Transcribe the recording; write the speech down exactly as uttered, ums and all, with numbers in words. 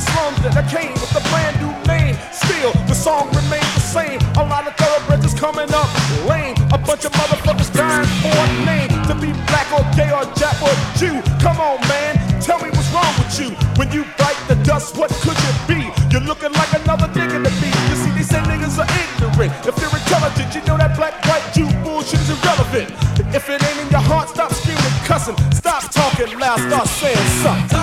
the slums that I came with a brand new name. Still, the song remains the same. A lot of thoroughbreds is coming up lame. A bunch of motherfuckers dying for a name. To be black or gay or Jap or Jew. Come on, man, tell me what's wrong with you. When you bite the dust, what could you be? You're looking like another nigga to me. You see, they say niggas are ignorant. If they're intelligent, you know that black, white, Jew bullshit is irrelevant. If it ain't in your heart, stop screaming, cussing. Stop talking loud, start saying something.